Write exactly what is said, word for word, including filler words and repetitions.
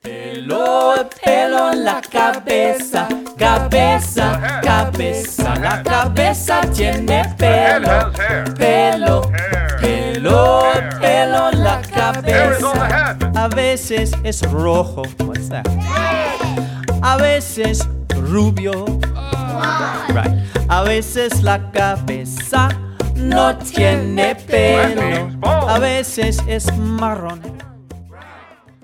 Pelo, pelo en la cabeza, cabeza, cabeza. La cabeza tiene pelo, pelo, pelo, pelo en la cabeza. A veces es rojo, what's that? A veces rubio, right. A veces la cabeza no tiene pelo, a veces es marrón.